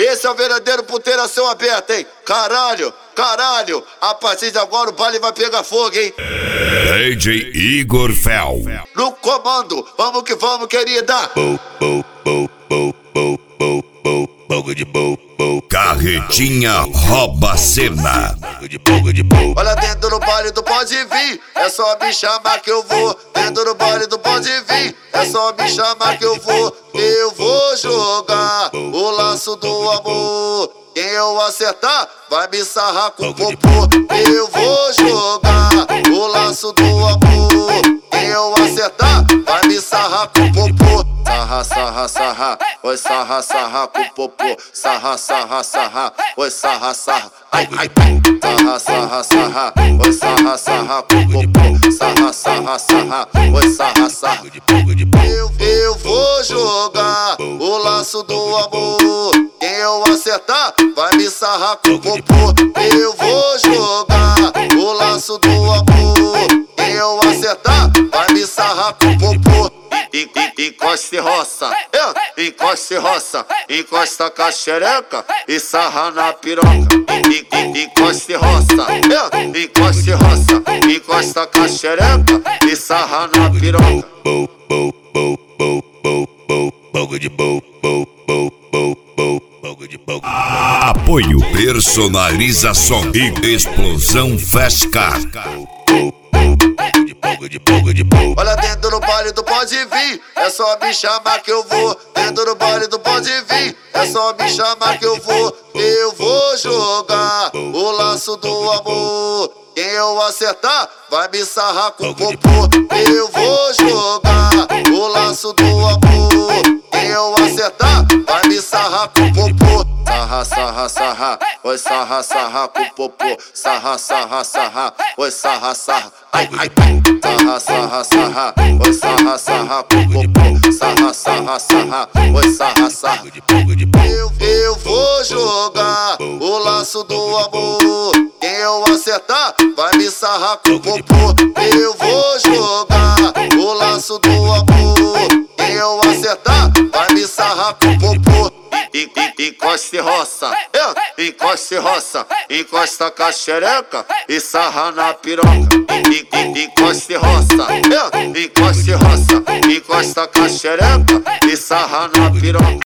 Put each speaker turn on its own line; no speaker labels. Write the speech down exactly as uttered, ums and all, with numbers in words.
Esse é o verdadeiro puteiração aberta, hein? Caralho, caralho. A partir de agora o baile vai pegar fogo, hein?
D J Igor Fel.
No comando, vamos que vamos, querida.
Bo, bo, bo, bo, bo, bo, bo, boga de bo, bo. Carretinha rouba cena.
Olha, dentro do baile do pode vir, é só me chamar que eu vou. Dentro do baile do pode vir, é só me chamar que eu vou. Eu vou jogar o laço do amor. Quem eu acertar vai me sarrar com o popô. Eu vou jogar o laço do amor. Quem eu acertar vai me sarrar com o popô. Sarra, sarra, sarra, oi sarra, sarra com o popô. Sarra, sarra, sarra, oi sarra, sarra. Ai, ai, sarra, sarra, sarra, oi sarra, sarra com o popô. Sarra, sarra, sarra, oi sarra, sarra. Eu, eu vou jogar o laço do amor. Quem eu acertar vai me sarrar com o popô. Eu vou jogar o laço do amor. Quem eu acertar vai me sarrar com o popô. Encosta e roça, é, encosta e roça, encosta com a xereca e sarra na piroca. Encosta e roça, é, encosta e roça, encosta com a xereca e sarra na piroca.
Bo, bo, bo, bo, bo, bo, boga de bo, bo, bo, bo, bo, boga de bo. Apoio Personalização e Explosão Fescar.
Olha, dentro do baile do pode vir, é só me chamar que eu vou. Dentro do baile do pode vir, é só me chamar que eu vou. Eu vou jogar o laço do amor. Quem eu acertar vai me sarrar com o popô. Eu vou jogar o laço do amor. Quem eu acertar vai me sarrar com o popô. Sarra, sarra, sarra, oi sarra, sarra com o popô. Sarra, sarra, sarra, oi sarra, sarra. Ai, ai, sarra, sarra, sarra, oi sarra, sarra com o popô. Sarra, sarra, sarra, oi sarra, sarra. Eu, eu vou jogar o laço do amor. Quem eu acertar vai me sarrar com o popô. Eu vou jogar o laço do amor. Quem eu acertar vai me sarrar com o popô. Encosta e roça, é, encosta e roça, encosta com a xereca e sarra na piroca. Encosta e roça, é, encosta e roça, encosta com a xereca e sarra na piroca.